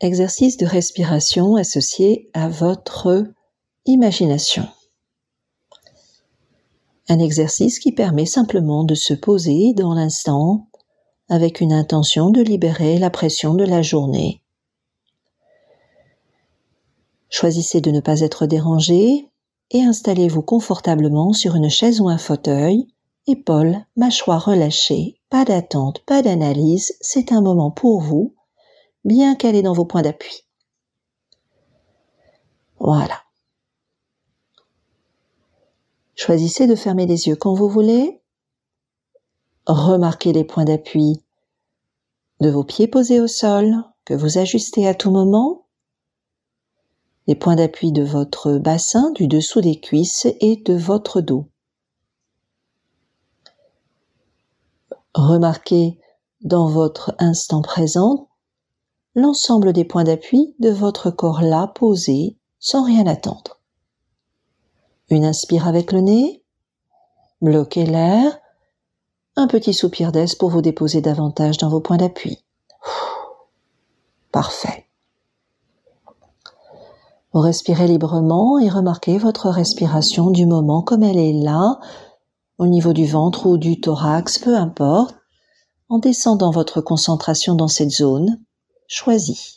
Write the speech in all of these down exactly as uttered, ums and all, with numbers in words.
Exercice de respiration associé à votre imagination. Un exercice qui permet simplement de se poser dans l'instant avec une intention de libérer la pression de la journée. Choisissez de ne pas être dérangé et installez-vous confortablement sur une chaise ou un fauteuil, épaules, mâchoire relâchée, pas d'attente, pas d'analyse, c'est un moment pour vous, bien calé dans vos points d'appui. Voilà. Choisissez de fermer les yeux quand vous voulez. Remarquez les points d'appui de vos pieds posés au sol, que vous ajustez à tout moment. Les points d'appui de votre bassin, du dessous des cuisses et de votre dos. Remarquez dans votre instant présent l'ensemble des points d'appui de votre corps là posé sans rien attendre. Une inspire avec le nez, bloquez l'air, un petit soupir d'aise pour vous déposer davantage dans vos points d'appui. Parfait. Vous respirez librement et remarquez votre respiration du moment comme elle est là, au niveau du ventre ou du thorax, peu importe, en descendant votre concentration dans cette zone choisie.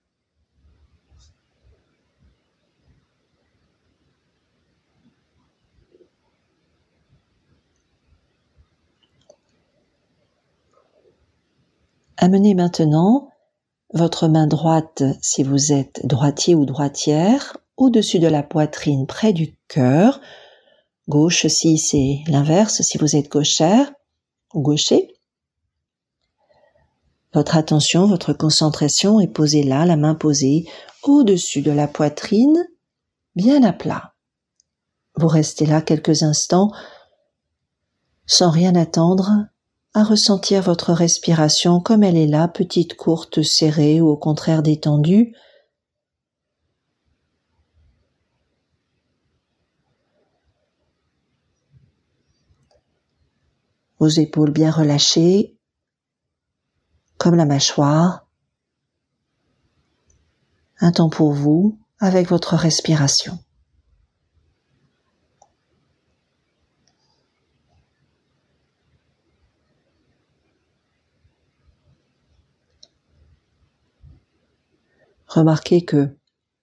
Amenez maintenant votre main droite, si vous êtes droitier ou droitière, au-dessus de la poitrine, près du cœur. Gauche si c'est l'inverse, si vous êtes gauchère ou gaucher. Votre attention, votre concentration est posée là, la main posée au-dessus de la poitrine, bien à plat. Vous restez là quelques instants, sans rien attendre, à ressentir votre respiration comme elle est là, petite, courte, serrée ou au contraire détendue. Vos épaules bien relâchées, comme la mâchoire. Un temps pour vous, avec votre respiration. Remarquez que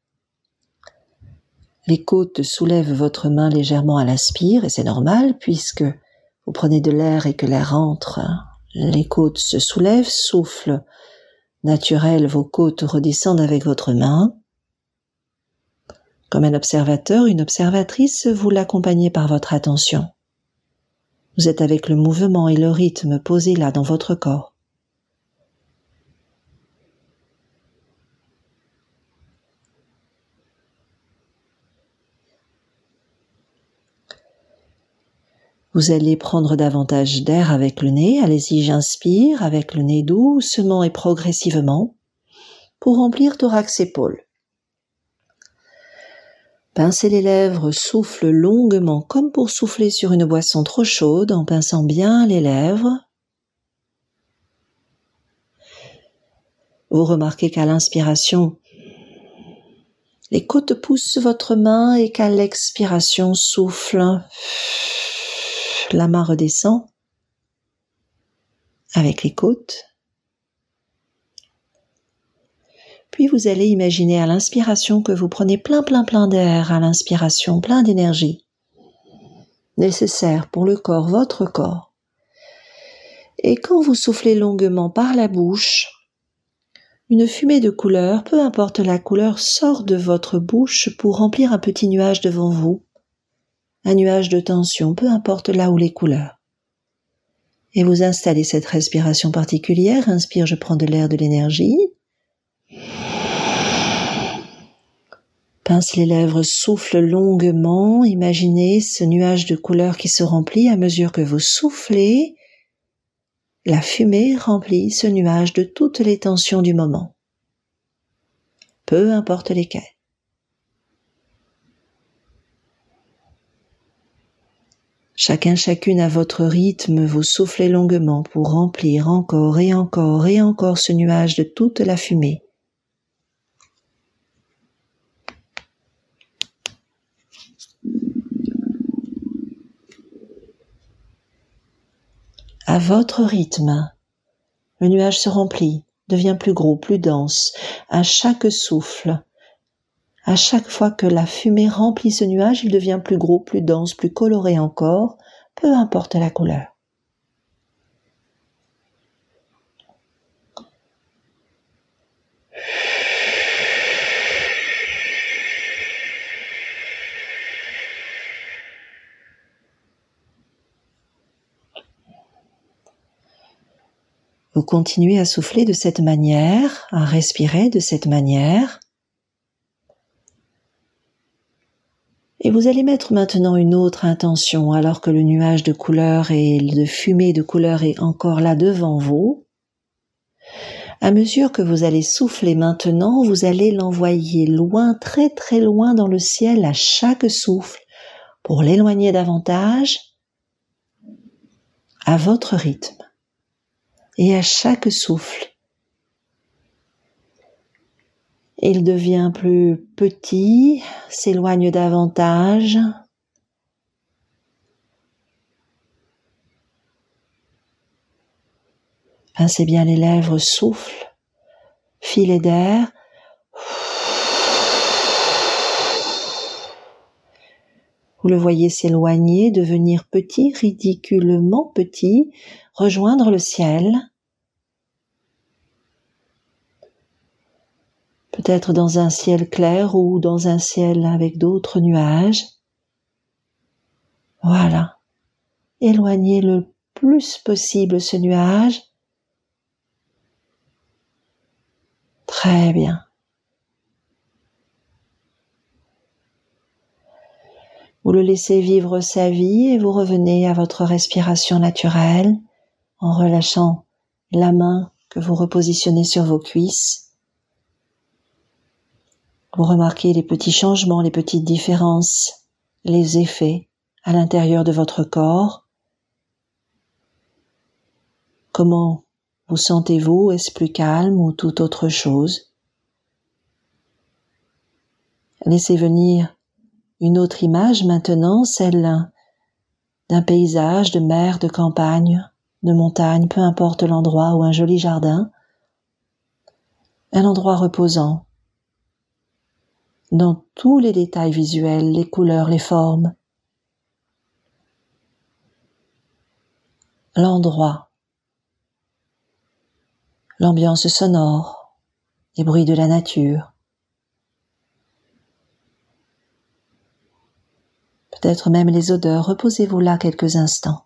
les côtes soulèvent votre main légèrement à l'inspire, et c'est normal puisque vous prenez de l'air et que l'air entre. Les côtes se soulèvent, souffle naturel, vos côtes redescendent avec votre main. Comme un observateur, une observatrice, vous l'accompagnez par votre attention. Vous êtes avec le mouvement et le rythme posé là dans votre corps. Vous allez prendre davantage d'air avec le nez. Allez-y, j'inspire avec le nez doucement et progressivement pour remplir thorax-épaules. Pincez les lèvres, souffle longuement comme pour souffler sur une boisson trop chaude en pinçant bien les lèvres. Vous remarquez qu'à l'inspiration, les côtes poussent votre main et qu'à l'expiration, souffle. La main redescend avec les côtes. Puis vous allez imaginer à l'inspiration que vous prenez plein plein plein d'air, à l'inspiration, plein d'énergie nécessaire pour le corps, votre corps. Et quand vous soufflez longuement par la bouche, une fumée de couleur, peu importe la couleur, sort de votre bouche pour remplir un petit nuage devant vous. Un nuage de tension, peu importe là où les couleurs. Et vous installez cette respiration particulière. Inspire, je prends de l'air, de l'énergie. Pince les lèvres, souffle longuement. Imaginez ce nuage de couleurs qui se remplit à mesure que vous soufflez. La fumée remplit ce nuage de toutes les tensions du moment. Peu importe lesquelles. Chacun, chacune à votre rythme, vous soufflez longuement pour remplir encore et encore et encore ce nuage de toute la fumée. À votre rythme, le nuage se remplit, devient plus gros, plus dense. À chaque souffle, à chaque fois que la fumée remplit ce nuage, il devient plus gros, plus dense, plus coloré encore, peu importe la couleur. Vous continuez à souffler de cette manière, à respirer de cette manière. Et vous allez mettre maintenant une autre intention alors que le nuage de couleur et de fumée de couleur est encore là devant vous. À mesure que vous allez souffler maintenant, vous allez l'envoyer loin, très très loin dans le ciel à chaque souffle pour l'éloigner davantage à votre rythme. Et à chaque souffle, il devient plus petit, s'éloigne davantage. Pincez bien les lèvres, souffle, filet d'air. Vous le voyez s'éloigner, devenir petit, ridiculement petit, rejoindre le ciel. Peut-être dans un ciel clair ou dans un ciel avec d'autres nuages. Voilà. Éloignez le plus possible ce nuage. Très bien. Vous le laissez vivre sa vie et vous revenez à votre respiration naturelle en relâchant la main que vous repositionnez sur vos cuisses. Vous remarquez les petits changements, les petites différences, les effets à l'intérieur de votre corps. Comment vous sentez-vous? Est-ce plus calme ou toute autre chose? Laissez venir une autre image maintenant, celle d'un paysage, de mer, de campagne, de montagne, peu importe l'endroit, ou un joli jardin. Un endroit reposant, dans tous les détails visuels, les couleurs, les formes. L'endroit, l'ambiance sonore, les bruits de la nature. Peut-être même les odeurs, reposez-vous là quelques instants.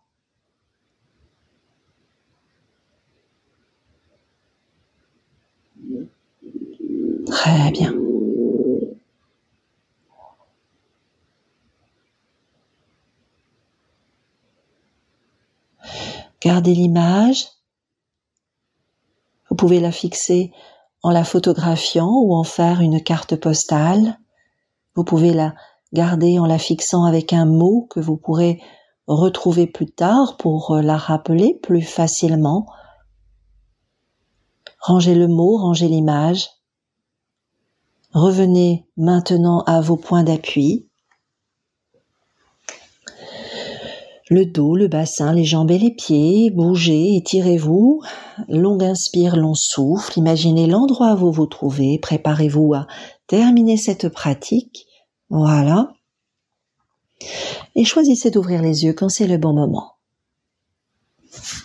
Très bien. Gardez l'image. Vous pouvez la fixer en la photographiant ou en faire une carte postale. Vous pouvez la garder en la fixant avec un mot que vous pourrez retrouver plus tard pour la rappeler plus facilement. Rangez le mot, rangez l'image. Revenez maintenant à vos points d'appui. Le dos, le bassin, les jambes et les pieds, bougez, étirez-vous. Long inspire, long souffle. Imaginez l'endroit où vous vous trouvez. Préparez-vous à terminer cette pratique. Voilà. Et choisissez d'ouvrir les yeux quand c'est le bon moment.